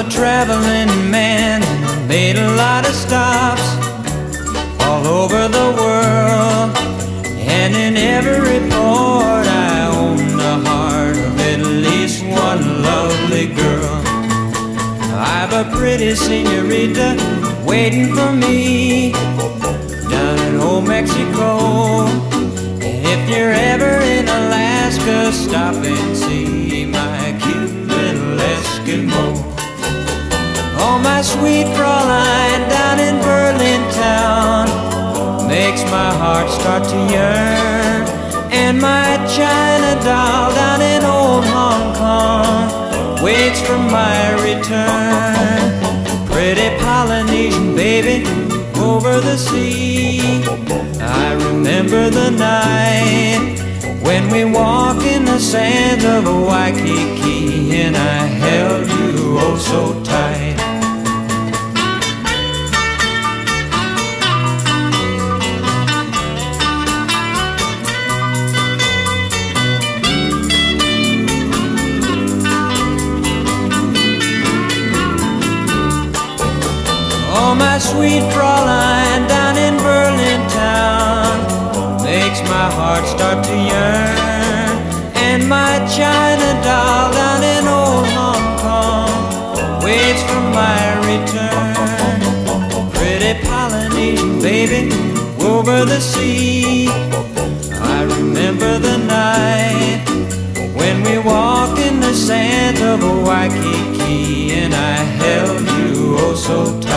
a traveling man, made a lot of stops all over the world, and in every port I own the heart of at least one lovely girl. I've a pretty senorita waiting for me down in old Mexico, and if you're ever in Alaska, stop and see my cute little Eskimo. Oh, my sweet Fraulein down in Berlin town makes my heart start to yearn, and my China doll down in old Hong Kong waits for my return. Pretty Polynesian baby over the sea, I remember the night when we walked in the sands of Waikiki, and I held you oh so tight. Oh, my sweet Fraulein down in Berlin town makes my heart start to yearn, and my China doll down in old Hong Kong waits for my return. Pretty Polynesian baby over the sea, I remember the night when we walked in the sands of Waikiki, and I held you oh so tight.